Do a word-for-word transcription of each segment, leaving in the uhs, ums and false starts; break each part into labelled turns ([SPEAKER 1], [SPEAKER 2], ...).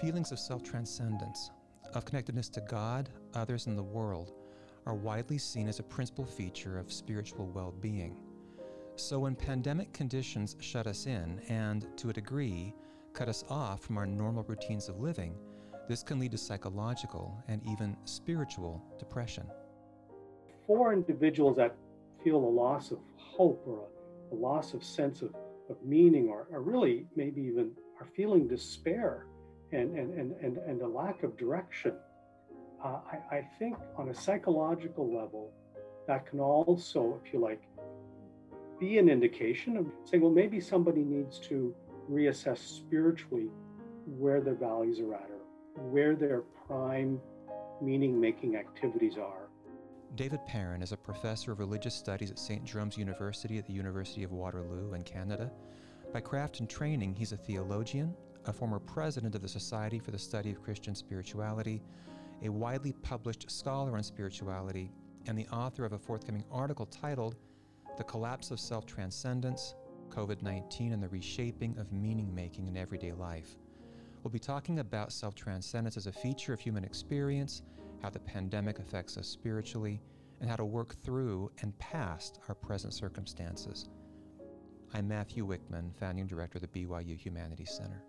[SPEAKER 1] Feelings of self-transcendence, of connectedness to God, others, and the world are widely seen as a principal feature of spiritual well-being. So when pandemic conditions shut us in and, to a degree, cut us off from our normal routines of living, this can lead to psychological and even spiritual depression.
[SPEAKER 2] For individuals that feel a loss of hope or a, a loss of sense of, of meaning, or, or really maybe even are feeling despair and, and, and, and, and a lack of direction, uh, I, I think on a psychological level, that can also, if you like, be an indication of saying, well, maybe somebody needs to reassess spiritually where their values are at or where their prime meaning-making activities are.
[SPEAKER 1] David Perrin is a professor of religious studies at Saint Jerome's University at the University of Waterloo in Canada. By craft and training, he's a theologian, a former president of the Society for the Study of Christian Spirituality, a widely published scholar on spirituality, and the author of a forthcoming article titled The Collapse of Self-Transcendence, COVID nineteen and the Reshaping of Meaning-Making in Everyday Life. We'll be talking about self-transcendence as a feature of human experience, how the pandemic affects us spiritually, and how to work through and past our present circumstances. I'm Matthew Wickman, founding director of the B Y U Humanities Center.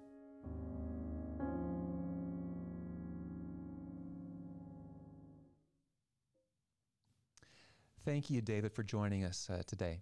[SPEAKER 1] Thank you, David, for joining us uh, today.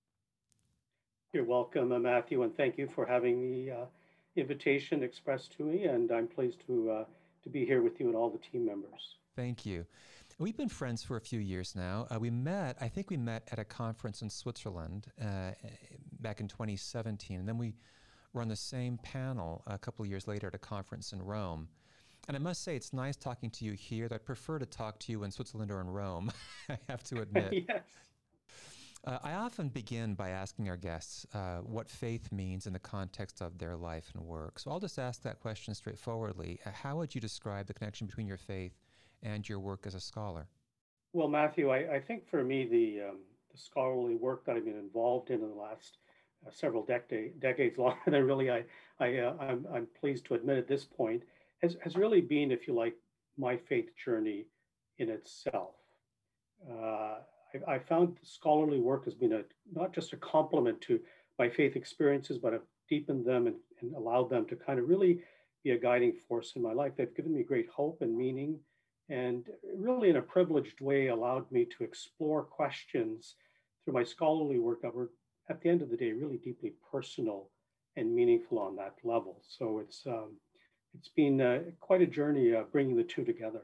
[SPEAKER 2] You're welcome, uh, Matthew, and thank you for having the uh, invitation expressed to me, and I'm pleased to uh, to be here with you and all the team members.
[SPEAKER 1] Thank you. We've been friends for a few years now. Uh, we met, I think we met at a conference in Switzerland uh, back in twenty seventeen, and then we were on the same panel a couple of years later at a conference in Rome. And I must say, it's nice talking to you here. I'd prefer to talk to you in Switzerland or in Rome, I have to admit.
[SPEAKER 2] Yes.
[SPEAKER 1] Uh, I often begin by asking our guests uh, what faith means in the context of their life and work. So I'll just ask that question straightforwardly. Uh, how would you describe the connection between your faith and your work as a scholar?
[SPEAKER 2] Well, Matthew, I, I think for me, the, um, the scholarly work that I've been involved in in the last uh, several decade, decades, longer than really I, I, uh, I'm, I'm pleased to admit at this point, has, has really been, if you like, my faith journey in itself. Uh, I, I found scholarly work has been a, not just a complement to my faith experiences, but have deepened them and, and allowed them to kind of really be a guiding force in my life. They've given me great hope and meaning, and really in a privileged way allowed me to explore questions through my scholarly work that were, at the end of the day, really deeply personal and meaningful on that level. So it's, um, it's been uh, quite a journey uh, bringing the two together.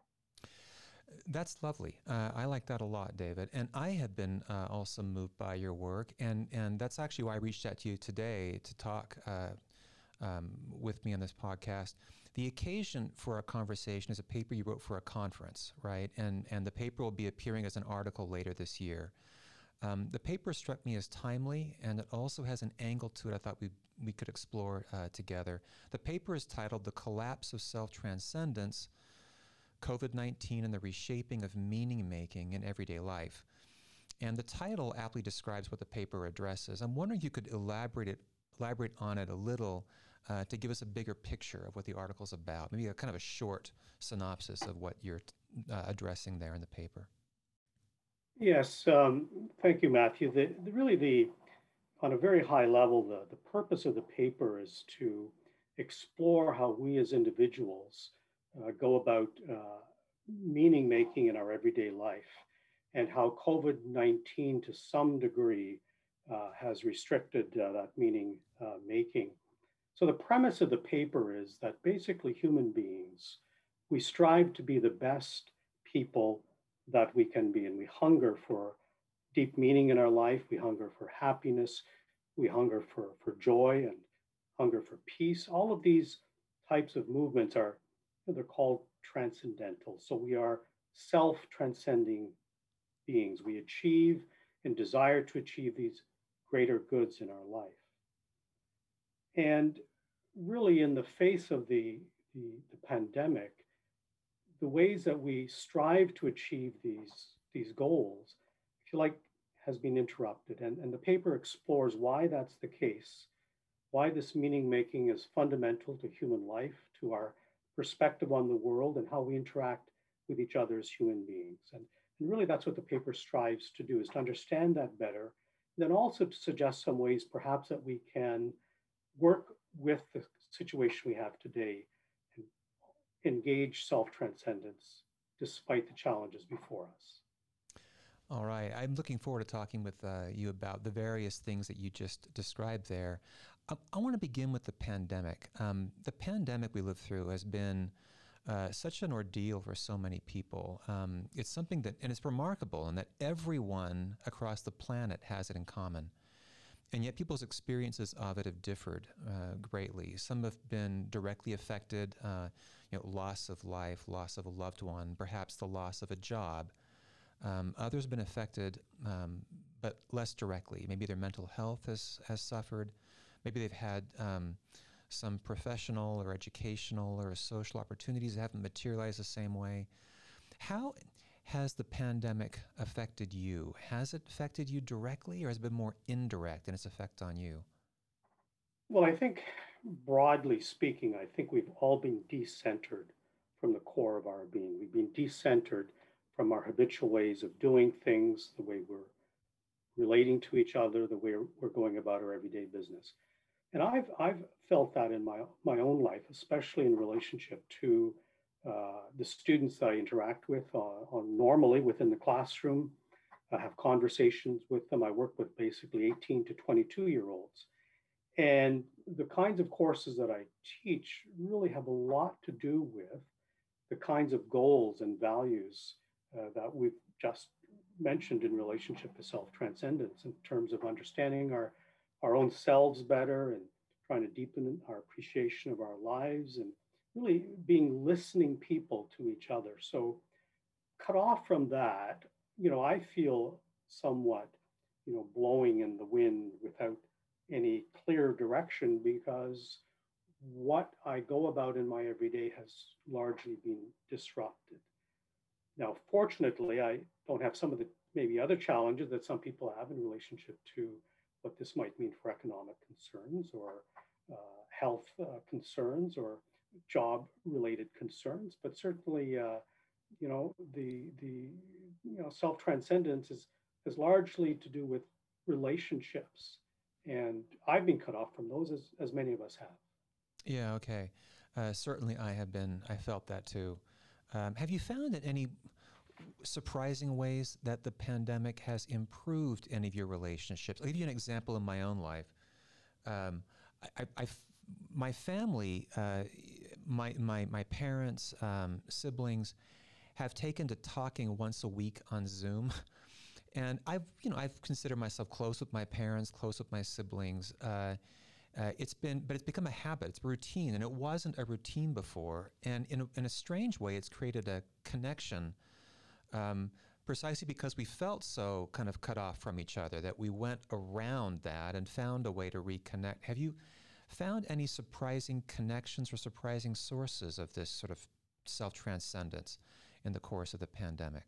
[SPEAKER 1] That's lovely. Uh, I like that a lot, David. And I have been uh, also moved by your work. And, and that's actually why I reached out to you today to talk uh, um, with me on this podcast. The occasion for our conversation is a paper you wrote for a conference, right? And, and the paper will be appearing as an article later this year. Um, the paper struck me as timely, and it also has an angle to it I thought we we could explore uh, together. The paper is titled The Collapse of Self-Transcendence, COVID nineteen and the Reshaping of Meaning-Making in Everyday Life. And the title aptly describes what the paper addresses. I'm wondering if you could elaborate it, elaborate on it a little uh, to give us a bigger picture of what the article's about, maybe a kind of a short synopsis of what you're uh, addressing there in the paper.
[SPEAKER 2] Yes, um, thank you, Matthew. The, the, really, the on a very high level, the, the purpose of the paper is to explore how we as individuals uh, go about uh, meaning making in our everyday life, and how COVID nineteen to some degree uh, has restricted uh, that meaning uh, making. So the premise of the paper is that basically human beings, we strive to be the best people that we can be, and we hunger for deep meaning in our life. We hunger for happiness. We hunger for, for joy and hunger for peace. All of these types of movements are, they're called transcendental. So we are self-transcending beings. We achieve and desire to achieve these greater goods in our life. And really in the face of the, the, the pandemic, the ways that we strive to achieve these, these goals, if you like, has been interrupted. And, and the paper explores why that's the case, why this meaning making is fundamental to human life, to our perspective on the world, and how we interact with each other as human beings. And, and really, that's what the paper strives to do, is to understand that better, then also to suggest some ways perhaps that we can work with the situation we have today and engage self-transcendence despite the challenges before us.
[SPEAKER 1] All right. I'm looking forward to talking with uh, you about the various things that you just described there. I, I want to begin with the pandemic. Um, the pandemic we lived through has been uh, such an ordeal for so many people. Um, it's something that, and it's remarkable in that everyone across the planet has it in common. And yet people's experiences of it have differed uh, greatly. Some have been directly affected, uh, you know, loss of life, loss of a loved one, perhaps the loss of a job. Um, others have been affected, um, but less directly. Maybe their mental health has, has suffered. Maybe they've had um, some professional or educational or social opportunities that haven't materialized the same way. How has the pandemic affected you? Has it affected you directly, or has it been more indirect in its effect on you?
[SPEAKER 2] Well, I think broadly speaking, I think we've all been decentered from the core of our being. We've been decentered from our habitual ways of doing things, the way we're relating to each other, the way we're going about our everyday business. And I've, I've felt that in my, my own life, especially in relationship to uh, the students that I interact with uh, on normally within the classroom. I have conversations with them. I work with basically eighteen to twenty-two year olds. And the kinds of courses that I teach really have a lot to do with the kinds of goals and values uh, that we've just mentioned in relationship to self-transcendence, in terms of understanding our, our own selves better and trying to deepen our appreciation of our lives and really being listening people to each other. So cut off from that, you know, I feel somewhat, you know, blowing in the wind without any clear direction, because what I go about in my everyday has largely been disrupted. Now, fortunately, I don't have some of the maybe other challenges that some people have in relationship to what this might mean for economic concerns or uh, health uh, concerns or job-related concerns. But certainly, uh, you know, the the you know self-transcendence is is largely to do with relationships, and I've been cut off from those as as many of us have.
[SPEAKER 1] Yeah, okay. Uh, certainly I have been, I felt that too. Um, have you found in any surprising ways that the pandemic has improved any of your relationships? I'll give you an example in my own life. Um, I, I, I, my family, uh, my, my, my parents, um, siblings have taken to talking once a week on Zoom. And I've, you know, I've considered myself close with my parents, close with my siblings. Uh, Uh, it's been, but it's become a habit. It's a routine, and it wasn't a routine before. And in a, in a strange way, it's created a connection, um, precisely because we felt so kind of cut off from each other that we went around that and found a way to reconnect. Have you found any surprising connections or surprising sources of this sort of self-transcendence in the course of the pandemic?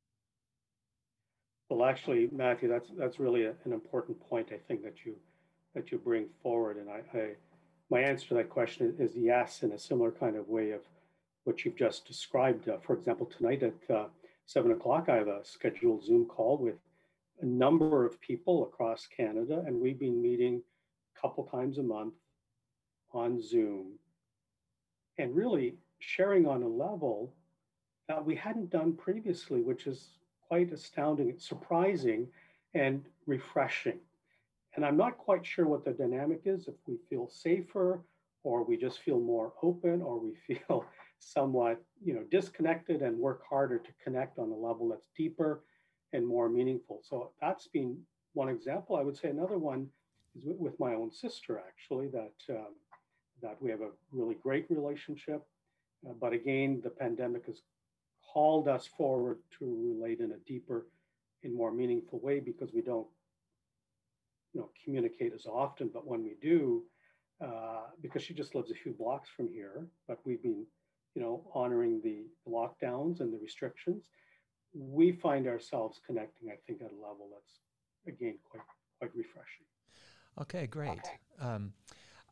[SPEAKER 2] Well, actually, Matthew, that's that's really a, an important point, I think, that you that you bring forward. And I, I my answer to that question is yes, in a similar kind of way of what you've just described. Uh, for example, tonight at uh, seven o'clock, I have a scheduled Zoom call with a number of people across Canada, and we've been meeting a couple times a month on Zoom and really sharing on a level that we hadn't done previously, which is quite astounding, it's surprising, and refreshing. And I'm not quite sure what the dynamic is, if we feel safer or we just feel more open or we feel somewhat, you know, disconnected and work harder to connect on a level that's deeper and more meaningful. So that's been one example. I would say another one is with, with my own sister, actually, that um, that we have a really great relationship. Uh, but again, the pandemic has called us forward to relate in a deeper and more meaningful way, because we don't, you know, communicate as often. But when we do, uh, because she just lives a few blocks from here, but we've been, you know, honoring the lockdowns and the restrictions, we find ourselves connecting, I think, at a level that's, again, quite quite refreshing.
[SPEAKER 1] Okay, great. Um,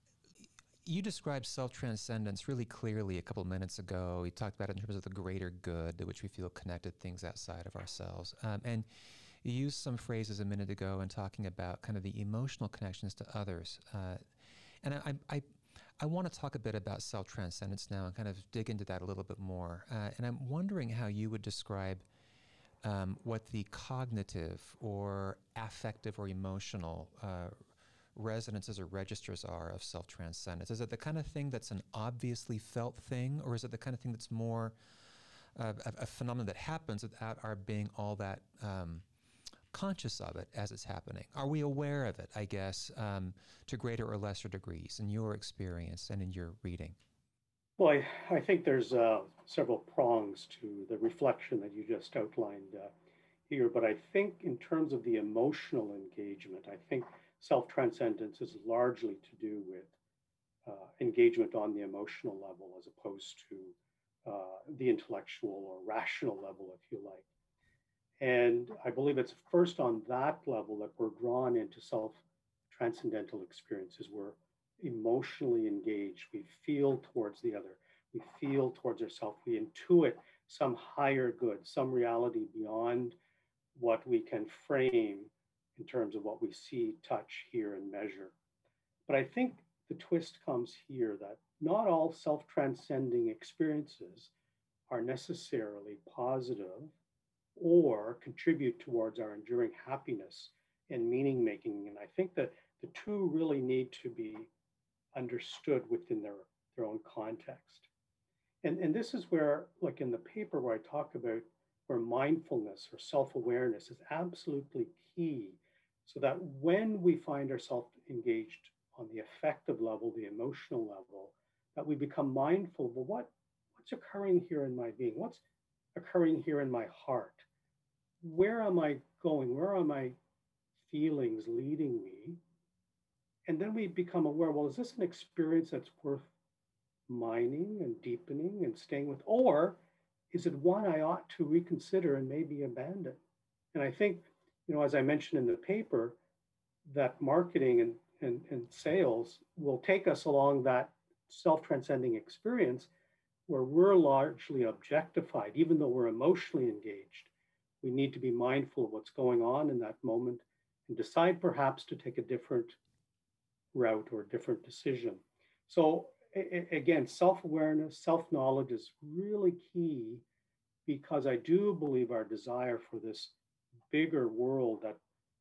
[SPEAKER 1] you described self-transcendence really clearly a couple of minutes ago. You talked about it in terms of the greater good to which we feel connected, things outside of ourselves. Um, and you used some phrases a minute ago in talking about kind of the emotional connections to others. Uh, and I, I, I want to talk a bit about self-transcendence now and kind of dig into that a little bit more. Uh, and I'm wondering how you would describe um, what the cognitive or affective or emotional uh, resonances or registers are of self-transcendence. Is it the kind of thing that's an obviously felt thing, or is it the kind of thing that's more uh, a, a phenomenon that happens without our being all that um, conscious of it as it's happening? Are we aware of it, I guess, um, to greater or lesser degrees in your experience and in your reading?
[SPEAKER 2] Well, I, I think there's uh, several prongs to the reflection that you just outlined uh, here, but I think in terms of the emotional engagement, I think self-transcendence is largely to do with uh, engagement on the emotional level as opposed to uh, the intellectual or rational level, if you like. And I believe it's first on that level that we're drawn into self transcendental experiences. We're emotionally engaged. We feel towards the other. We feel towards ourselves. We intuit some higher good, some reality beyond what we can frame in terms of what we see, touch, hear, and measure. But I think the twist comes here that not all self transcending experiences are necessarily positive or contribute towards our enduring happiness and meaning making. And I think that the two really need to be understood within their, their own context. And, and this is where, like in the paper where I talk about where mindfulness or self-awareness is absolutely key, so that when we find ourselves engaged on the affective level, the emotional level, that we become mindful of, well, what, what's occurring here in my being? What's occurring here in my heart? Where am I going? Where are my feelings leading me? And then we become aware, well, is this an experience that's worth mining and deepening and staying with? Or is it one I ought to reconsider and maybe abandon? And I think, you know, as I mentioned in the paper, that marketing and, and, and sales will take us along that self-transcending experience where we're largely objectified, even though we're emotionally engaged. We need to be mindful of what's going on in that moment and decide perhaps to take a different route or a different decision. So again, self-awareness, self-knowledge is really key because I do believe our desire for this bigger world that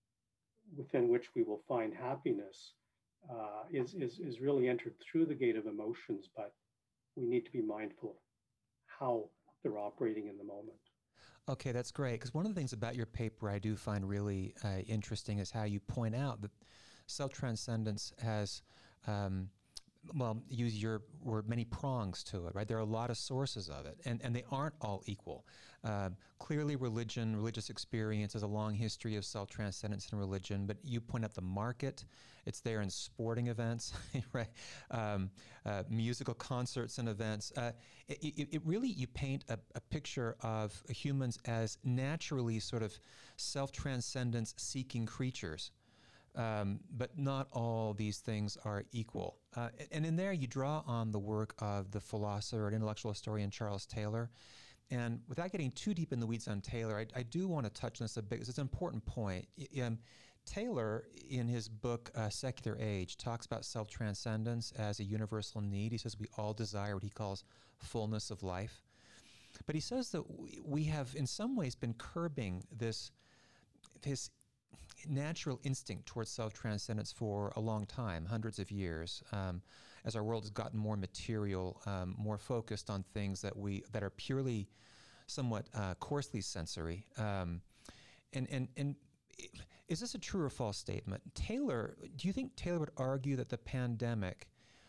[SPEAKER 2] within which we will find happiness uh, is, is, is really entered through the gate of emotions, but we need to be mindful of how they're operating in the moment.
[SPEAKER 1] Okay, that's great. Because one of the things about your paper I do find really uh, interesting is how you point out that self-transcendence has, um, well, use your word, many prongs to it, right? There are a lot of sources of it, and, and they aren't all equal. Uh, clearly, religion, religious experience has a long history of self-transcendence in religion, but you point out the market. It's there in sporting events, right? Um, uh, musical concerts and events. Uh, it, it, it really, you paint a, a picture of humans as naturally sort of self-transcendence seeking creatures. Um, but not all these things are equal. Uh, and in there, you draw on the work of the philosopher and intellectual historian Charles Taylor. And without getting too deep in the weeds on Taylor, I, I do want to touch on this a bit because it's an important point. Um, Taylor, in his book, uh, Secular Age, talks about self-transcendence as a universal need. He says we all desire what he calls fullness of life. But he says that we have, in some ways, been curbing this, this natural instinct towards self-transcendence for a long time, hundreds of years, um, as our world has gotten more material, um, more focused on things that we that are purely, somewhat uh, coarsely sensory. Um, and and and is this a true or false statement? Taylor, do you think Taylor would argue that the pandemic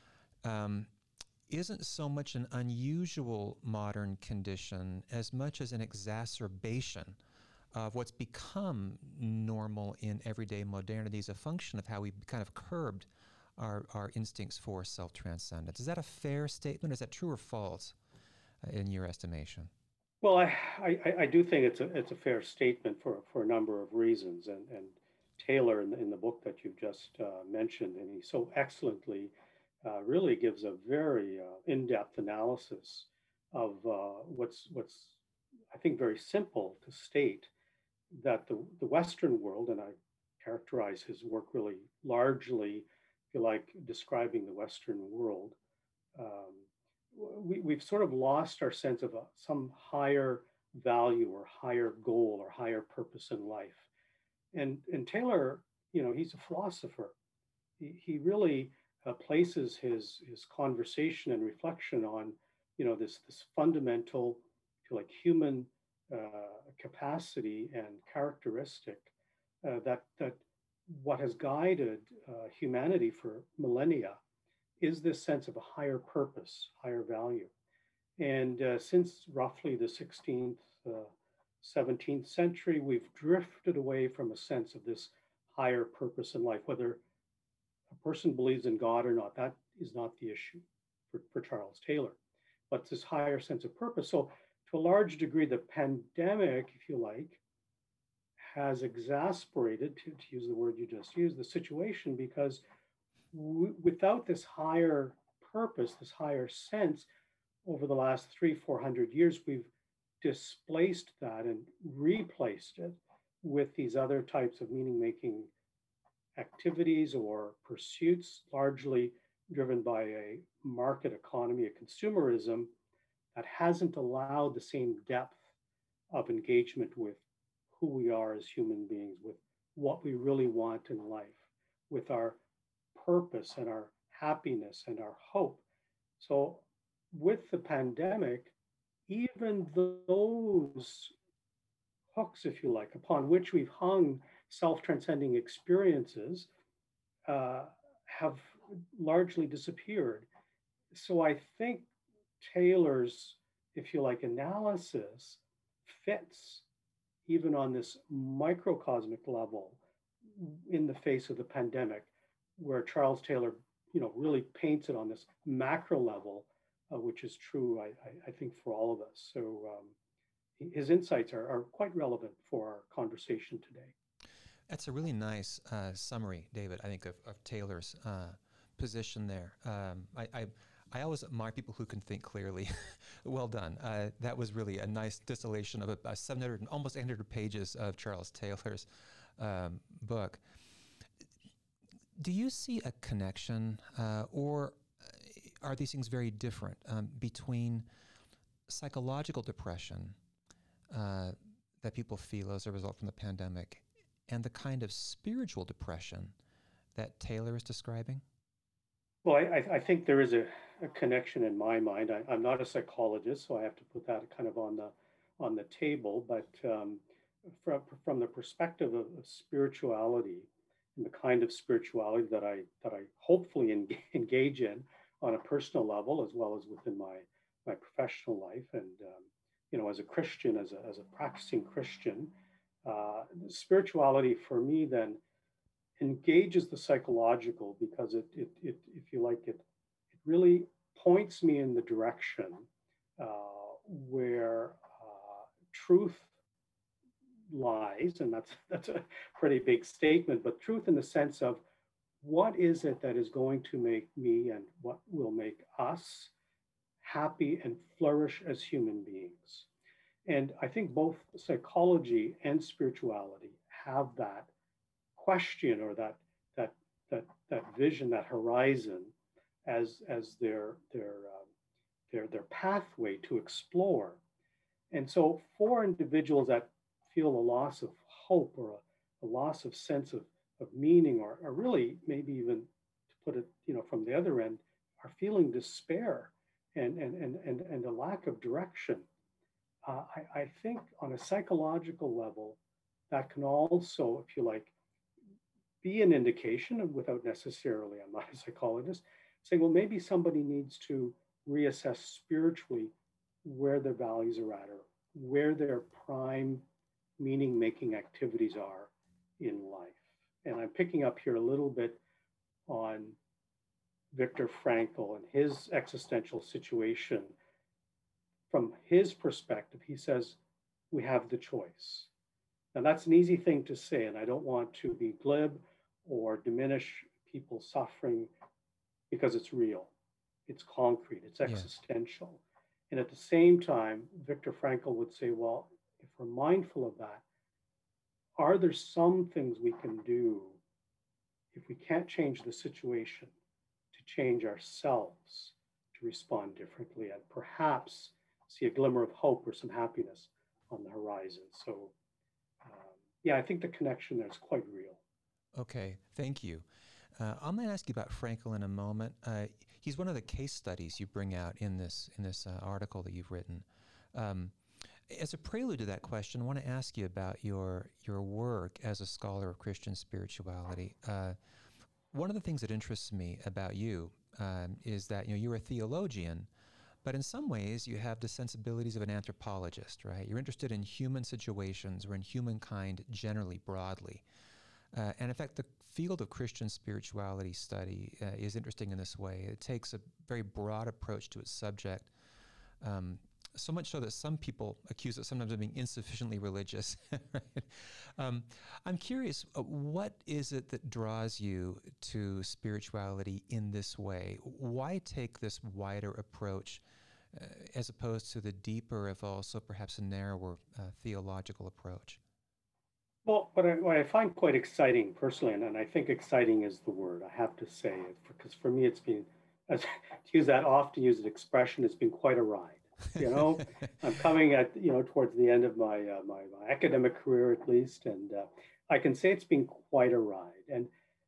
[SPEAKER 1] um, isn't so much an unusual modern condition as much as an exacerbation of what's become normal in everyday modernity as a function of how we've kind of curbed our, our instincts for self-transcendence? Is that a fair statement? Is that true or false uh, in your estimation?
[SPEAKER 2] Well, I, I, I do think it's a it's a fair statement for, for a number of reasons, and, and Taylor in the, in the book that you've just uh, mentioned, and he so excellently uh, really gives a very uh, in-depth analysis of uh, what's what's I think very simple to state that the the Western world, and I characterize his work really largely, if you like, describing the Western world. Um, we, we've sort of lost our sense of a, some higher value or higher goal or higher purpose in life. And and Taylor, you know, he's a philosopher. He, he really uh, places his his conversation and reflection on, you know, this this fundamental, if you like, human uh, capacity and characteristic uh, that that what has guided uh, humanity for millennia is this sense of a higher purpose, higher value. And uh, since roughly the sixteenth, uh, seventeenth century, we've drifted away from a sense of this higher purpose in life. Whether a person believes in God or not, that is not the issue for, for Charles Taylor, but this higher sense of purpose. So, to a large degree, the pandemic, if you like, has exasperated, to, to use the word you just used, the situation because w- without this higher purpose, this higher sense, over the last three, four hundred years, we've displaced that and replaced it with these other types of meaning making activities or pursuits, largely driven by a market economy, a consumerism that hasn't allowed the same depth of engagement with who we are as human beings, with what we really want in life, with our purpose and our happiness and our hope. So, with the pandemic, even those hooks, if you like, upon which we've hung self transcending experiences uh, have largely disappeared. So I think Taylor's, if you like, analysis fits even on this microcosmic level in the face of the pandemic, where Charles Taylor, you know, really paints it on this macro level, uh, which is true, I, I, I think, for all of us. So um, his insights are, are quite relevant for our conversation today.
[SPEAKER 1] That's a really nice uh, summary, David, I think, of, of Taylor's uh, position there. Um, I, I, I always admire people who can think clearly. Well done. Uh, that was really a nice distillation of a, a seven hundred, almost eight hundred pages of Charles Taylor's um, book. Do you see a connection, uh, or are these things very different um, between psychological depression uh, that people feel as a result from the pandemic and the kind of spiritual depression that Taylor is describing?
[SPEAKER 2] Well, I, I think there is a, a connection in my mind. I, I'm not a psychologist, so I have to put that kind of on the on the table. But um, from from the perspective of, of spirituality and the kind of spirituality that I that I hopefully en- engage in on a personal level as well as within my my professional life, and um, you know, as a Christian, as a as a practicing Christian, uh, spirituality for me then engages the psychological because it, it, it if you like it, it really points me in the direction uh, where uh, truth lies, and that's that's a pretty big statement, but truth in the sense of what is it that is going to make me and what will make us happy and flourish as human beings. And I think both psychology and spirituality have that question or that that that that vision, that horizon, as as their their um, their their pathway to explore. And so, for individuals that feel a loss of hope or a, a loss of sense of of meaning, or, or really maybe even to put it, you know, from the other end, are feeling despair and and and and, and a lack of direction. Uh, I, I think on a psychological level, that can also, if you like, be an indication without necessarily, I'm not a psychologist, saying, well, maybe somebody needs to reassess spiritually where their values are at or where their prime meaning making activities are in life. And I'm picking up here a little bit on Viktor Frankl and his existential situation. From his perspective, he says, we have the choice. Now, that's an easy thing to say, and I don't want to be glib or diminish people's suffering because it's real, it's concrete, it's
[SPEAKER 1] Yeah.
[SPEAKER 2] existential. And at the same time, Viktor Frankl would say, well, if we're mindful of that, are there some things we can do if we can't change the situation to change ourselves to respond differently and perhaps see a glimmer of hope or some happiness on the horizon? So, um, yeah, I think the connection there is quite real.
[SPEAKER 1] Okay, thank you. Uh, I'm going to ask you about Frankel in a moment. Uh, he's one of the case studies you bring out in this in this uh, article that you've written. Um, as a prelude to that question, I want to ask you about your your work as a scholar of Christian spirituality. Uh, one of the things that interests me about you um, is that you know you're a theologian, but in some ways you have the sensibilities of an anthropologist, right? You're interested in human situations or in humankind generally broadly. Uh, and in fact, the field of Christian spirituality study uh, is interesting in this way. It takes a very broad approach to its subject, um, so much so that some people accuse it sometimes of being insufficiently religious. Right? um, I'm curious, uh, what is it that draws you to spirituality in this way? Why take this wider approach uh, as opposed to the deeper, if also perhaps a narrower uh, theological approach?
[SPEAKER 2] Well, what I, what I find quite exciting personally, and, and I think exciting is the word, I have to say, because for me it's been, as, to use that often used expression, it's been quite a ride. You know, I'm coming at, you know, towards the end of my, uh, my, my academic career at least, and uh, I can say it's been quite a ride, and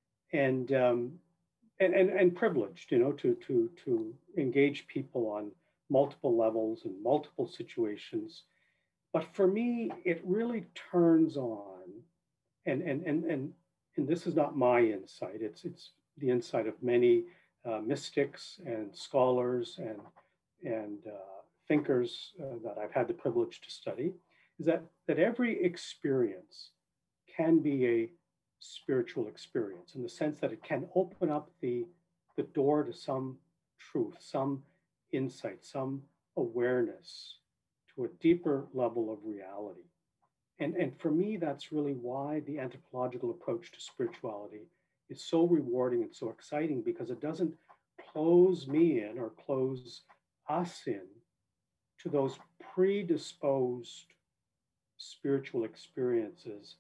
[SPEAKER 2] and um, and, and and privileged, you know, to to to engage people on multiple levels and multiple situations. But for me, it really turns on, and and and and and this is not my insight. It's it's the insight of many uh, mystics and scholars and and uh, thinkers uh, that I've had the privilege to study. Is that that every experience can be a spiritual experience in the sense that it can open up the the door to some truth, some insight, some awareness to a deeper level of reality. And, and for me, that's really why the anthropological approach to spirituality is so rewarding and so exciting, because it doesn't close me in or close us in to those predisposed spiritual experiences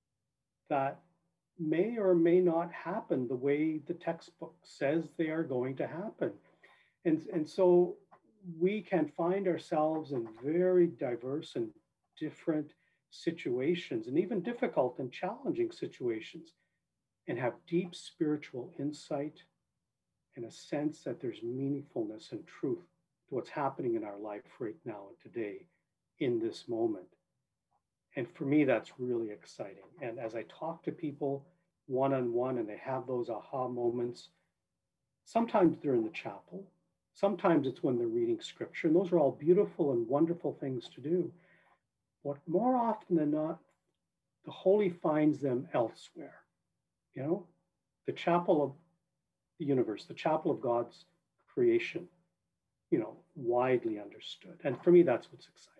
[SPEAKER 2] that may or may not happen the way the textbook says they are going to happen. And, and so we can find ourselves in very diverse and different situations, and even difficult and challenging situations, and have deep spiritual insight and a sense that there's meaningfulness and truth to what's happening in our life right now and today in this moment. And for me, that's really exciting. And as I talk to people one on one and they have those aha moments, sometimes they're in the chapel, sometimes it's when they're reading scripture. And those are all beautiful and wonderful things to do. But more often than not, the holy finds them elsewhere. You know, the chapel of the universe, the chapel of God's creation, you know, widely understood. And for me, that's what's exciting.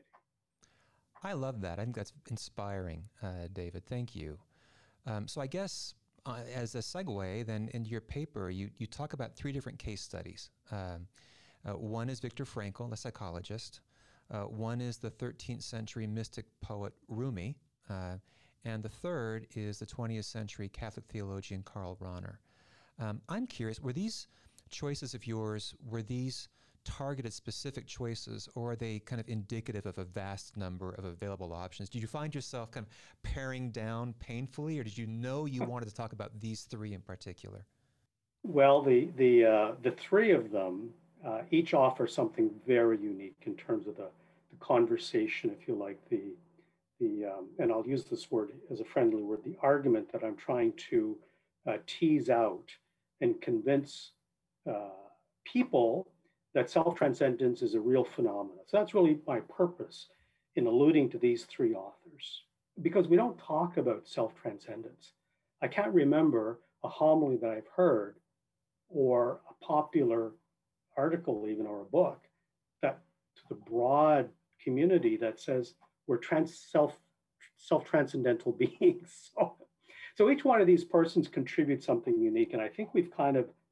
[SPEAKER 1] I love that. I think that's inspiring, uh, David. Thank you. Um, so I guess uh, as a segue, then into your paper, you, you talk about three different case studies. Um, uh, one is Viktor Frankl, the psychologist. Uh, one is the thirteenth century mystic poet Rumi. Uh, and the third is the twentieth century Catholic theologian Karl Rahner. Um, I'm curious, were these choices of yours, were these targeted specific choices, or are they kind of indicative of a vast number of available options? Did you find yourself kind of paring down painfully, or did you know you wanted to talk about these three in particular?
[SPEAKER 2] Well, the the uh, the three of them uh, each offer something very unique in terms of the, the conversation, if you like, the the um, and I'll use this word as a friendly word, the argument that I'm trying to uh, tease out and convince uh, people that self-transcendence is a real phenomenon. So that's really my purpose in alluding to these three authors, because we don't talk about self-transcendence. I can't remember a homily that I've heard or a popular article even or a book that to the broad community that says we're trans self self-transcendental beings. So, so each one of these persons contributes something unique. And I think we've kind of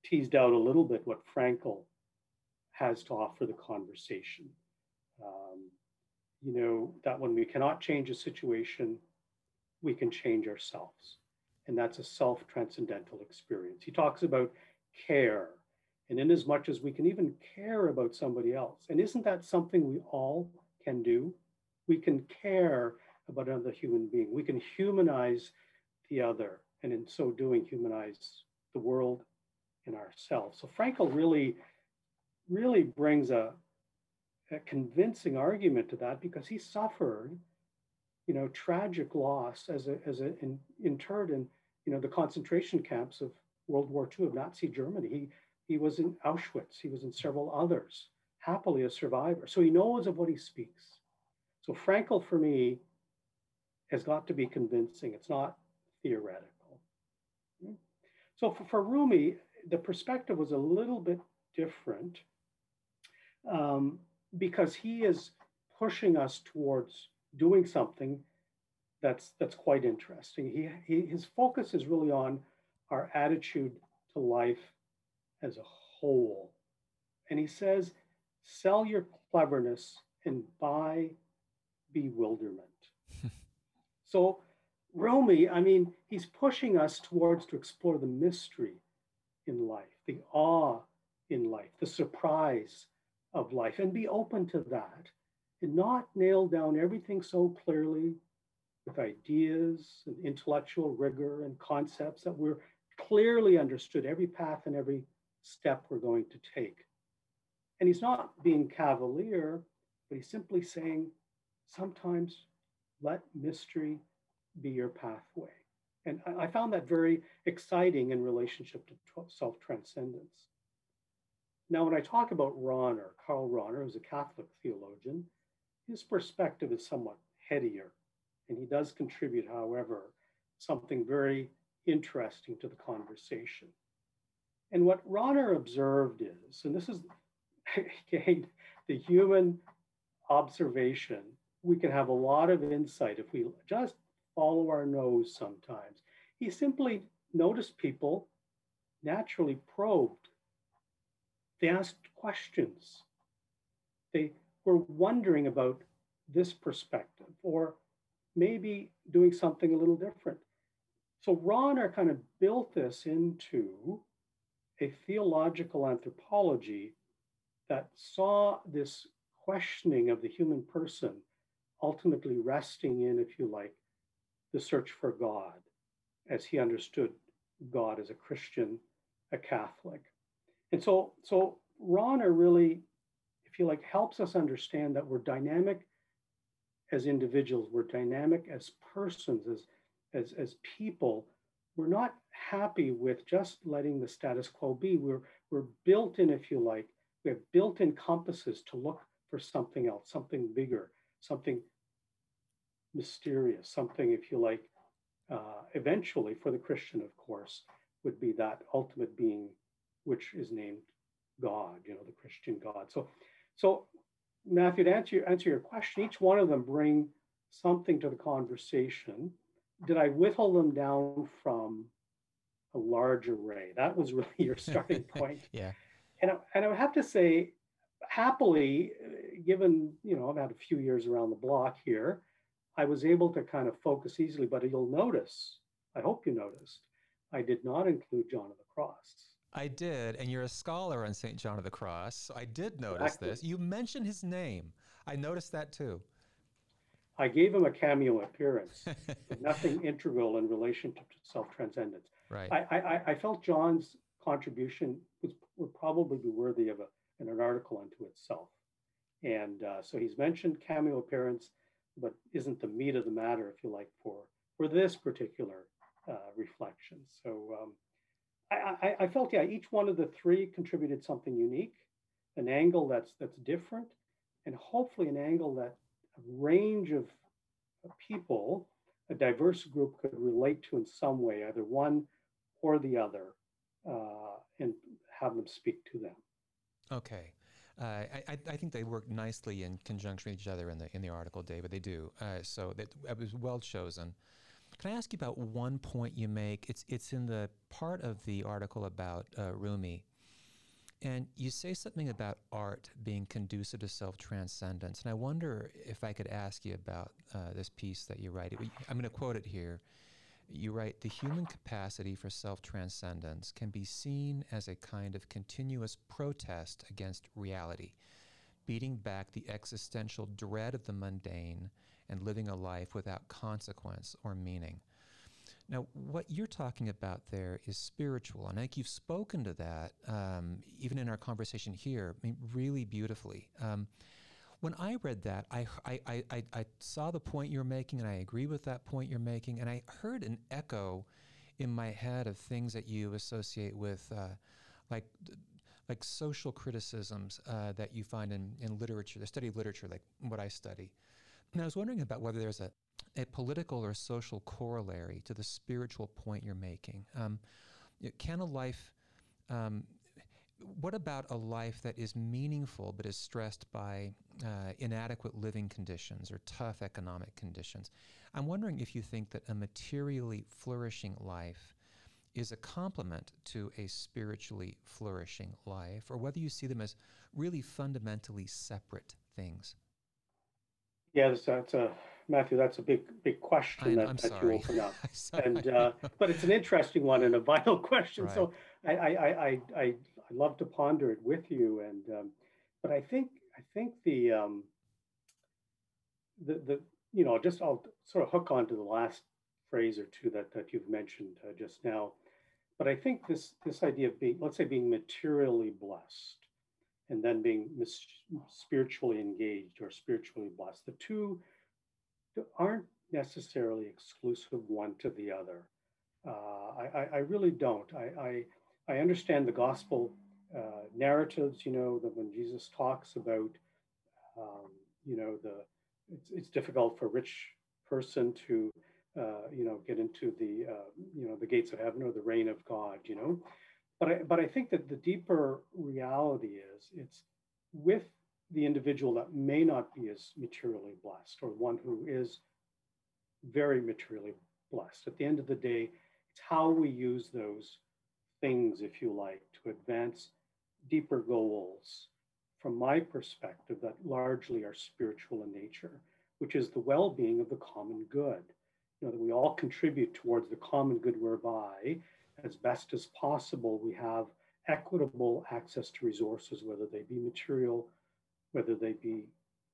[SPEAKER 2] teased out a little bit what Frankel has to offer the conversation. Um, you know, that when we cannot change a situation, we can change ourselves. And that's a self transcendental experience. He talks about care. And in as much as we can even care about somebody else, and isn't that something we all can do? We can care about another human being. We can humanize the other, and in so doing, humanize the world and ourselves. So Frankel really, really brings a, a convincing argument to that because he suffered, you know, tragic loss as a as a in, interred in, you know, the concentration camps of World War Two of Nazi Germany. He he was in Auschwitz. He was in several others. Happily a survivor, so he knows of what he speaks. So Frankel, for me, has got to be convincing. It's not theoretical. So for, for Rumi, the perspective was a little bit different um, because he is pushing us towards doing something that's that's quite interesting. He, he his focus is really on our attitude to life as a whole, and he says, "Sell your cleverness and buy bewilderment." So Rumi, I mean, he's pushing us towards to explore the mystery in life, the awe in life, the surprise of life, and be open to that and not nail down everything so clearly with ideas and intellectual rigor and concepts that we're clearly understood every path and every step we're going to take. And he's not being cavalier, but he's simply saying, sometimes let mystery be your pathway. And I found that very exciting in relationship to self-transcendence. Now, when I talk about Rahner, Karl Rahner, who's a Catholic theologian, his perspective is somewhat headier. And he does contribute, however, something very interesting to the conversation. And what Rahner observed is, and this is, again, the human observation, we can have a lot of insight if we just follow our nose sometimes. He simply noticed people naturally probed. They asked questions. They were wondering about this perspective or maybe doing something a little different. So Rahner kind of built this into a theological anthropology that saw this questioning of the human person ultimately resting in, if you like, the search for God, as he understood God as a Christian, a Catholic. And so, so Rahner really, if you like, helps us understand that we're dynamic as individuals, we're dynamic as persons, as, as, as people. We're not happy with just letting the status quo be. We're, we're built in, if you like, we have built-in compasses to look for something else, something bigger, something mysterious, something, if you like, uh, eventually for the Christian, of course, would be that ultimate being, which is named God, you know, the Christian God. So, so Matthew, to answer your, answer your question, each one of them bring something to the conversation. Did I whittle them down from a large array? That was really your starting point.
[SPEAKER 1] Yeah.
[SPEAKER 2] And I, and I would have to say, happily, given, you know, I've had a few years around the block here, I was able to kind of focus easily, but you'll notice, I hope you noticed, I did not include John of the Cross.
[SPEAKER 1] I did, and you're a scholar on Saint John of the Cross, so I did notice exactly. This. You mentioned his name. I noticed that too.
[SPEAKER 2] I gave him a cameo appearance, but nothing integral in relation to self-transcendence.
[SPEAKER 1] Right.
[SPEAKER 2] I, I, I felt John's contribution was, would probably be worthy of a, an article unto itself. And uh, so he's mentioned cameo appearance, but isn't the meat of the matter, if you like, for, for this particular uh, reflection. So um, I, I, I felt, yeah, each one of the three contributed something unique, an angle that's that's different, and hopefully an angle that a range of people, a diverse group could relate to in some way, either one or the other, uh, and have them speak to them.
[SPEAKER 1] Okay. Uh, I, I think they work nicely in conjunction with each other in the in the article, David. They do. Uh, so that it was well chosen. Can I ask you about one point you make? It's it's in the part of the article about uh, Rumi, and you say something about art being conducive to self-transcendence. And I wonder if I could ask you about uh, this piece that you write. I'm going to quote it here. You write, "The human capacity for self-transcendence can be seen as a kind of continuous protest against reality, beating back the existential dread of the mundane and living a life without consequence or meaning." Now, what you're talking about there is spiritual, and I think you've spoken to that, um, even in our conversation here, I mean, really beautifully. Um, when I read that, I, I, I, I, I saw the point you're making, and I agree with that point you're making, and I heard an echo in my head of things that you associate with, uh, like like social criticisms uh, that you find in, in literature, the study of literature, like what I study. And I was wondering about whether there's a, a political or social corollary to the spiritual point you're making. Um, can a life, um, what about a life that is meaningful but is stressed by uh, inadequate living conditions or tough economic conditions? I'm wondering if you think that a materially flourishing life is a complement to a spiritually flourishing life, or whether you see them as really fundamentally separate things.
[SPEAKER 2] Yeah, that's, that's a Matthew. That's a big, big question
[SPEAKER 1] I,
[SPEAKER 2] that
[SPEAKER 1] I'm
[SPEAKER 2] that you
[SPEAKER 1] sorry.
[SPEAKER 2] open up,
[SPEAKER 1] Sorry.
[SPEAKER 2] and uh, but it's an interesting one and a vital question.
[SPEAKER 1] Right.
[SPEAKER 2] So I I I I, I I love to ponder it with you, and um, but I think I think the um, the the you know just I'll sort of hook on to the last phrase or two that that you've mentioned uh, just now. But I think this this idea of being, let's say, being materially blessed and then being mis- spiritually engaged or spiritually blessed, the two aren't necessarily exclusive one to the other. Uh, I, I, I really don't. I, I, I understand the gospel uh, narratives, you know, that when Jesus talks about, um, you know, the it's, it's difficult for a rich person to, uh, you know, get into the, uh, you know, the gates of heaven or the reign of God, you know. But I, but I think that the deeper reality is it's with the individual that may not be as materially blessed or one who is very materially blessed. At the end of the day, it's how we use those things, if you like, to advance deeper goals, from my perspective, that largely are spiritual in nature, which is the well being of the common good. You know, that we all contribute towards the common good whereby, as best as possible, we have equitable access to resources, whether they be material, whether they be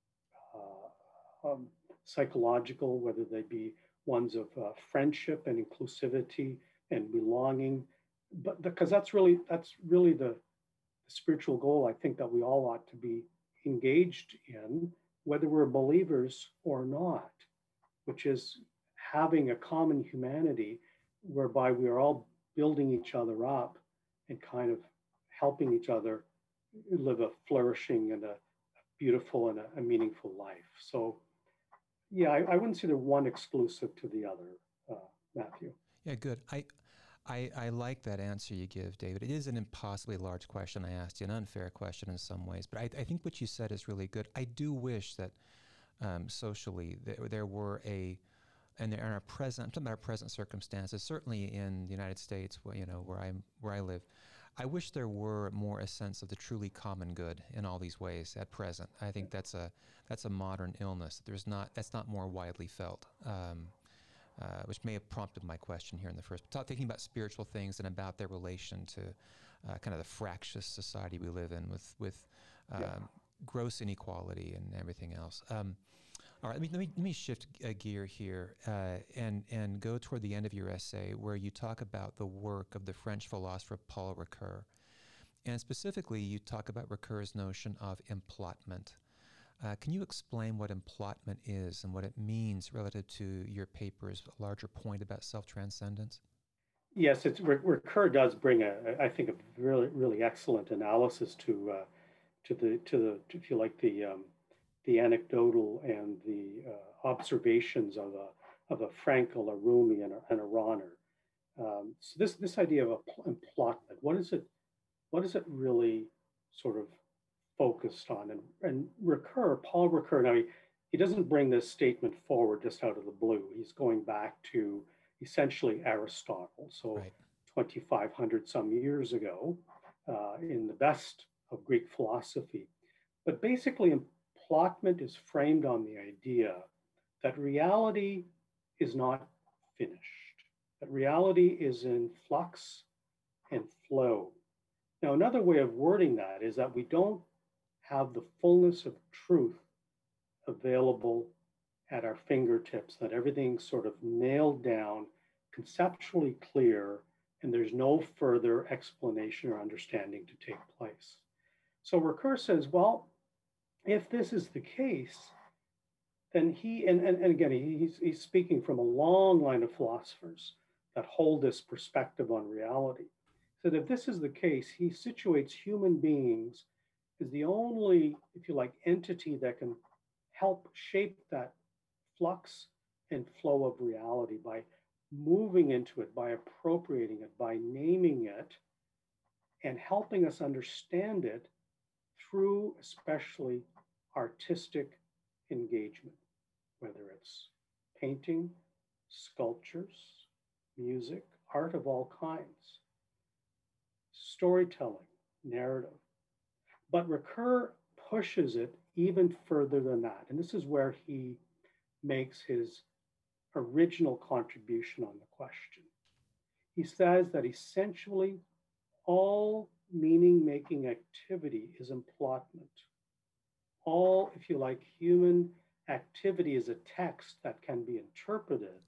[SPEAKER 2] uh, um, psychological, whether they be ones of uh, friendship and inclusivity and belonging. But because that's really that's really the, the spiritual goal I think that we all ought to be engaged in, whether we're believers or not, which is having a common humanity whereby we are all building each other up and kind of helping each other live a flourishing and a beautiful and a, a meaningful life. So, yeah, I, I wouldn't say they're one exclusive to the other, uh, Matthew.
[SPEAKER 1] Yeah, good. I, I, I like that answer you give, David. It is an impossibly large question I asked you, an unfair question in some ways, but I, I think what you said is really good. I do wish that um, socially there, there were a, and in our present, I'm talking about our present circumstances, certainly in the United States, where, you know, where I'm, where I live, I wish there were more a sense of the truly common good in all these ways at present. I think that's a that's a modern illness. There's not that's not more widely felt, um, uh, which may have prompted my question here in the first. Talk, thinking about spiritual things and about their relation to uh, kind of the fractious society we live in, with with um,
[SPEAKER 2] Yeah.
[SPEAKER 1] gross inequality and everything else. Um, all right, let me let me, let me shift a gear here uh, and and go toward the end of your essay, where you talk about the work of the French philosopher Paul Ricoeur, and specifically you talk about Ricoeur's notion of emplotment. Uh, can you explain what emplotment is and what it means relative to your paper's larger point about self-transcendence?
[SPEAKER 2] Yes, it's Ricoeur does bring a, I think, a really, really excellent analysis to uh, to the to the if you like the um, the anecdotal and the uh, observations of a of a Frankel, a Rumi, and a, and a Rahner. Um, so this this idea of emplotment, what is it? What is it really sort of focused on? And and Ricoeur, Paul Ricoeur, now he, he doesn't bring this statement forward just out of the blue. He's going back to essentially Aristotle. So
[SPEAKER 1] Right.
[SPEAKER 2] twenty-five hundred some years ago, uh, in the best of Greek philosophy. But basically, implotment is framed on the idea that reality is not finished, that reality is in flux and flow. Now, another way of wording that is that we don't have the fullness of truth available at our fingertips, that everything's sort of nailed down, conceptually clear, and there's no further explanation or understanding to take place. So Ricoeur says, well, if this is the case, then he, and, and, and again, he's, he's speaking from a long line of philosophers that hold this perspective on reality. So that if this is the case, he situates human beings as the only, if you like, entity that can help shape that flux and flow of reality by moving into it, by appropriating it, by naming it, and helping us understand it through especially artistic engagement, whether it's painting, sculptures, music, art of all kinds, storytelling, narrative. But Ricoeur pushes it even further than that. And this is where he makes his original contribution on the question. He says that essentially all meaning-making activity is implotment. All, if you like, human activity is a text that can be interpreted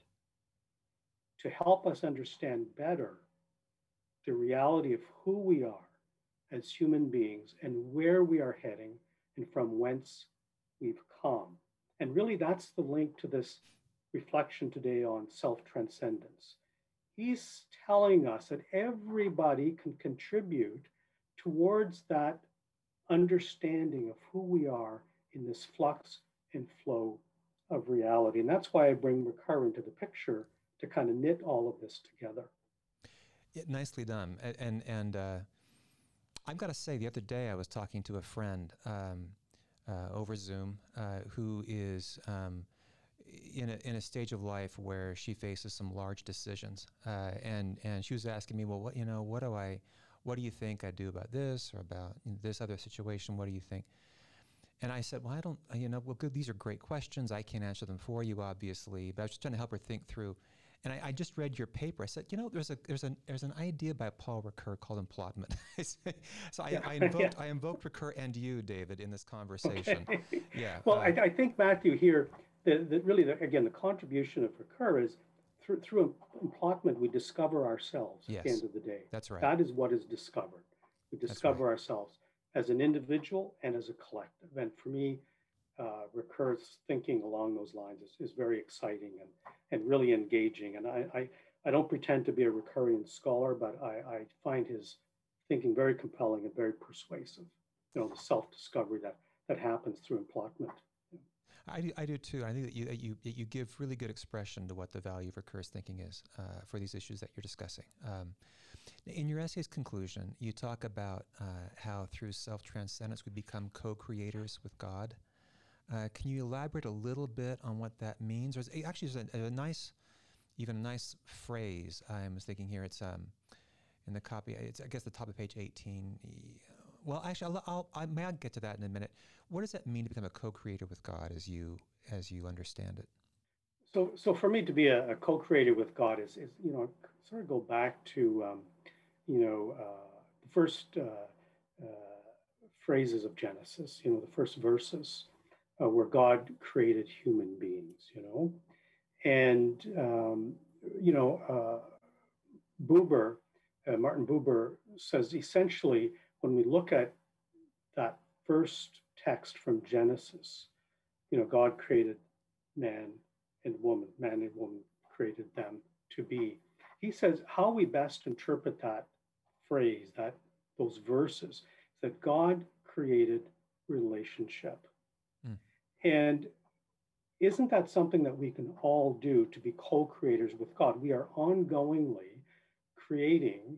[SPEAKER 2] to help us understand better the reality of who we are as human beings and where we are heading and from whence we've come. And really, that's the link to this reflection today on self-transcendence. He's telling us that everybody can contribute towards that understanding of who we are in this flux and flow of reality. And that's why I bring Ricoeur into the picture to kind of knit all of this together.
[SPEAKER 1] Yeah, nicely done. And and, and uh, I've got to say, the other day I was talking to a friend um, uh, over Zoom uh, who is um, in a in a stage of life where she faces some large decisions, uh, and and she was asking me, well, what you know, what do I, what do you think I do about this or about this other situation? What do you think? And I said, well, I don't, you know, well, good. These are great questions. I can't answer them for you, obviously, but I was just trying to help her think through. And I, I just read your paper. I said, you know, there's a there's an there's an idea by Paul Ricoeur called implotment. so I,
[SPEAKER 2] Yeah,
[SPEAKER 1] I invoked
[SPEAKER 2] yeah.
[SPEAKER 1] I invoked Ricoeur and you, David, in this conversation.
[SPEAKER 2] Okay.
[SPEAKER 1] Yeah.
[SPEAKER 2] Well, I,
[SPEAKER 1] Uh,
[SPEAKER 2] I think, Matthew, here, that that really, the, again, the contribution of Ricoeur is through, through implotment, we discover ourselves at the
[SPEAKER 1] yes,
[SPEAKER 2] end of the day.
[SPEAKER 1] that's right.
[SPEAKER 2] That is what is discovered. We
[SPEAKER 1] That's right.
[SPEAKER 2] discover ourselves as an individual and as a collective. And for me, uh, Ricoeur's thinking along those lines is, is very exciting and, and really engaging. And I, I, I don't pretend to be a Ricoeurian scholar, but I, I find his thinking very compelling and very persuasive. You know, the self-discovery that, that happens through implotment.
[SPEAKER 1] I do, I do too. I think that you, that you that you give really good expression to what the value of Ricoeur's thinking is uh, for these issues that you're discussing. Um, in your essay's conclusion, you talk about uh, how through self-transcendence we become co-creators with God. Uh, can you elaborate a little bit on what that means? Or is, actually, there's a, a nice, even a nice phrase I was thinking here. It's um, in the copy. It's I guess the top of page eighteen. Well, actually, I'll, I'll, I may I'll get to that in a minute. What does that mean to become a co-creator with God, as you as you understand it?
[SPEAKER 2] So, so for me to be a, a co-creator with God is, is, you know, sort of go back to, um, you know, uh, the first uh, uh, phrases of Genesis, you know, the first verses uh, where God created human beings, you know, and um, you know, uh, Buber, uh, Martin Buber says essentially when we look at that first text from Genesis, you know, God created man and woman, man and woman created them to be. He says how we best interpret that phrase, that those verses, is that God created relationship.
[SPEAKER 1] Mm.
[SPEAKER 2] And isn't that something that we can all do to be co-creators with God? We are ongoingly creating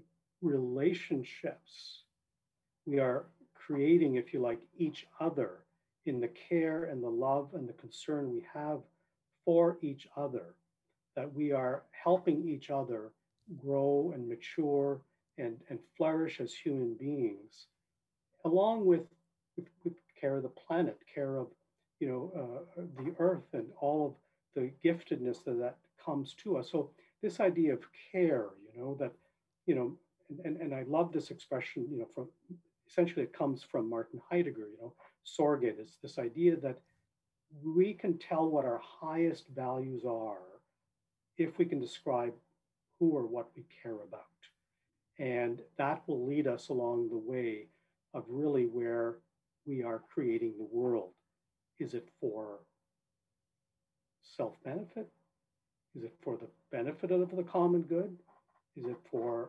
[SPEAKER 2] relationships. We are creating, if you like, each other in the care and the love and the concern we have for each other. that we are helping each other grow and mature and, and flourish as human beings, along with, with, with care of the planet, care of you know uh, the earth and all of the giftedness that, that comes to us. So this idea of care, you know, that you know, and, and, and I love this expression, you know, from essentially it comes from Martin Heidegger, you know, Sorge, this this idea that we can tell what our highest values are if we can describe who or what we care about. And that will lead us along the way of really where we are creating the world. Is it for self benefit? Is it for the benefit of the common good? Is it for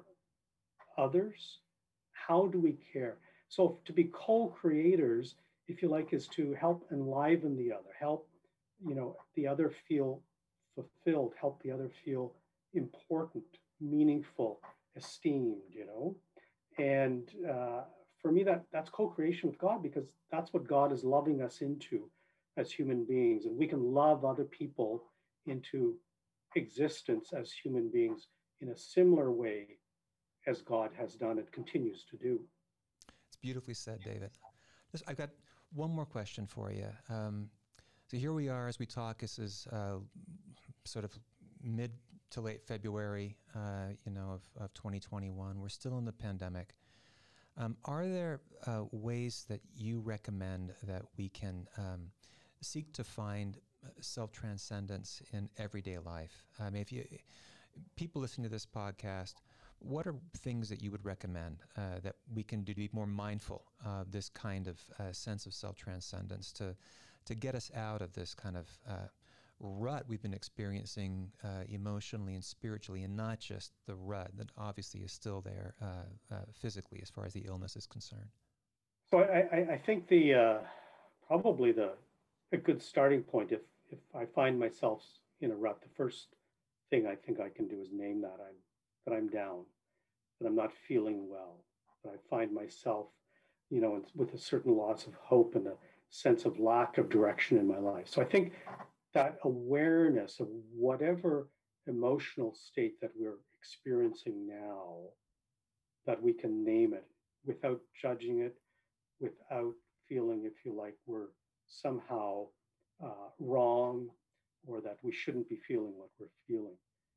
[SPEAKER 2] others? How do we care? So to be co-creators, if you like, is to help enliven the other, help, you know, the other feel fulfilled, help the other feel important, meaningful, esteemed, you know. And uh, for me, that that's co-creation with God, because that's what God is loving us into as human beings, and we can love other people into existence as human beings in a similar way as God has done and continues to do.
[SPEAKER 1] It's beautifully said, David. Just, I've got one more question for you. Um, so here we are as we talk. This is uh, sort of mid to late February, uh, you know, of, of twenty twenty-one. We're still in the pandemic. Um, are there uh, ways that you recommend that we can um, seek to find self-transcendence in everyday life? I mean, if you people listening to this podcast, what are things that you would recommend uh, that we can do to be more mindful of this kind of uh, sense of self-transcendence, to to get us out of this kind of uh, rut we've been experiencing uh, emotionally and spiritually, and not just the rut that obviously is still there uh, uh, physically as far as the illness is concerned?
[SPEAKER 2] So I, I, I think the uh, probably the a good starting point, if if I find myself in a rut, the first thing I think I can do is name that I'm that I'm down, that I'm not feeling well, that I find myself, you know, with a certain loss of hope and a sense of lack of direction in my life. So I think that awareness of whatever emotional state that we're experiencing now, that we can name it without judging it, without feeling, if you like, we're somehow uh, wrong, or that we shouldn't be feeling what we're feeling.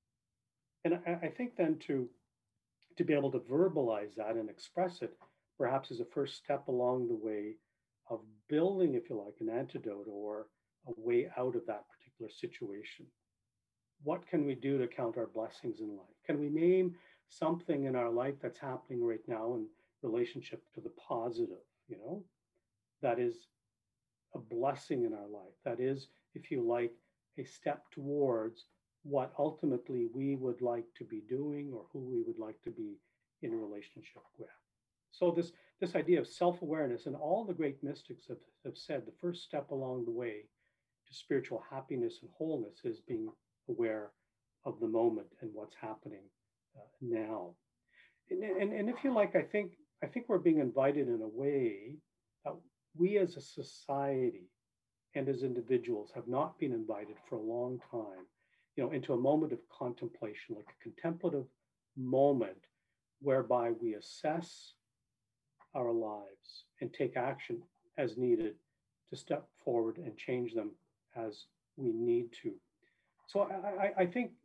[SPEAKER 2] And I, I think then to to be able to verbalize that and express it, perhaps is a first step along the way of building, if you like, an antidote or a way out of that particular situation. What can we do to count our blessings in life? Can we name something in our life that's happening right now in relationship to the positive, you know, that is a blessing in our life? That is, if you like, a step towards what ultimately we would like to be doing or who we would like to be in relationship with. So this, this idea of self-awareness, and all the great mystics have, have said the first step along the way to spiritual happiness and wholeness is being aware of the moment and what's happening uh, now. And, and, and if you like, I think, I think we're being invited in a way that we as a society and as individuals have not been invited for a long time, you know, into a moment of contemplation, like a contemplative moment whereby we assess our lives and take action as needed to step forward and change them as we need to. So I, I think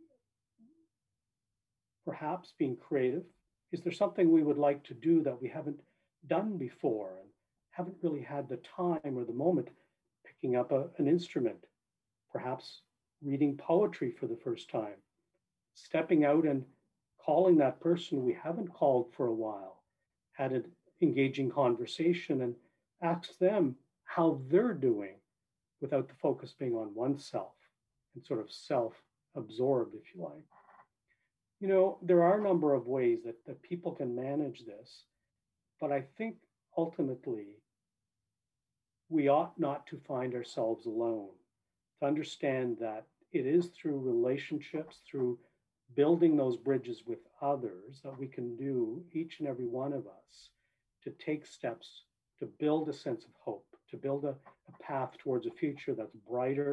[SPEAKER 2] perhaps being creative, is there something we would like to do that we haven't done before and haven't really had the time or the moment, picking up a, an instrument, perhaps reading poetry for the first time, stepping out and calling that person we haven't called for a while, had an engaging conversation, and ask them how they're doing without the focus being on oneself and sort of self-absorbed, if you like. You know, there are a number of ways that, that people can manage this, but I think ultimately we ought not to find ourselves alone, to understand that it is through relationships, through building those bridges with others, that we can do, each and every one of us, to take steps to build a sense of hope, to build a, a path towards a future that's brighter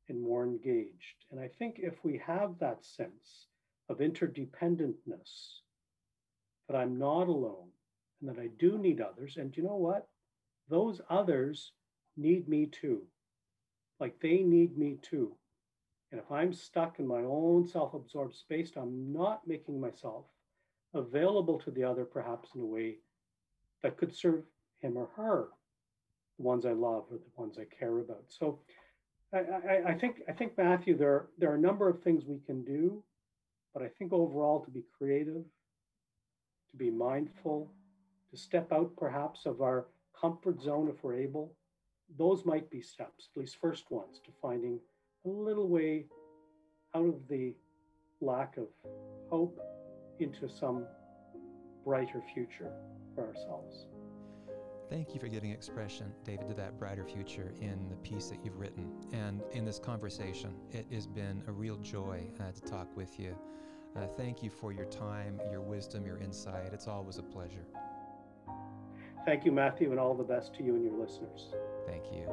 [SPEAKER 2] and more engaged. And I think if we have that sense of interdependentness, that I'm not alone and that I do need others, and you know what? Those others need me too. Like they need me too. And if I'm stuck in my own self-absorbed space, I'm not making myself available to the other, perhaps in a way that could serve him or her, the ones I love or the ones I care about. So I, I, I think I think Matthew, there there are a number of things we can do, but I think overall to be creative, to be mindful, to step out perhaps of our comfort zone if we're able, those might be steps, at least first ones, to finding a little way out of the lack of hope into some brighter future for ourselves.
[SPEAKER 1] Thank you for giving expression, David, to that brighter future in the piece that you've written and in this conversation. It has been a real joy uh, to talk with you. Uh, thank you for your time, your wisdom, your insight. It's always a pleasure.
[SPEAKER 2] Thank you, Matthew, and all the best to you and your listeners.
[SPEAKER 1] Thank you.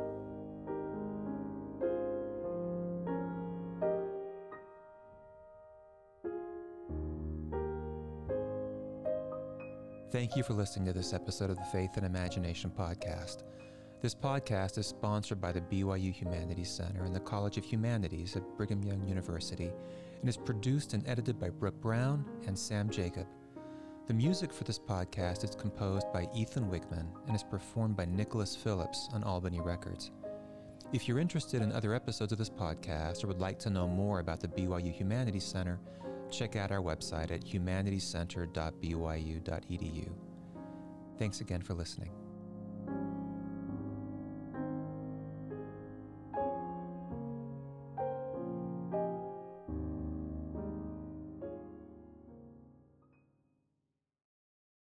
[SPEAKER 1] Thank you for listening to this episode of the Faith and Imagination podcast. This podcast is sponsored by the B Y U Humanities Center and the College of Humanities at Brigham Young University and is produced and edited by Brooke Brown and Sam Jacob. The music for this podcast is composed by Ethan Wigman and is performed by Nicholas Phillips on Albany Records. If you're interested in other episodes of this podcast or would like to know more about the B Y U Humanities Center, check out our website at humanities center dot b y u dot e d u. Thanks again for listening.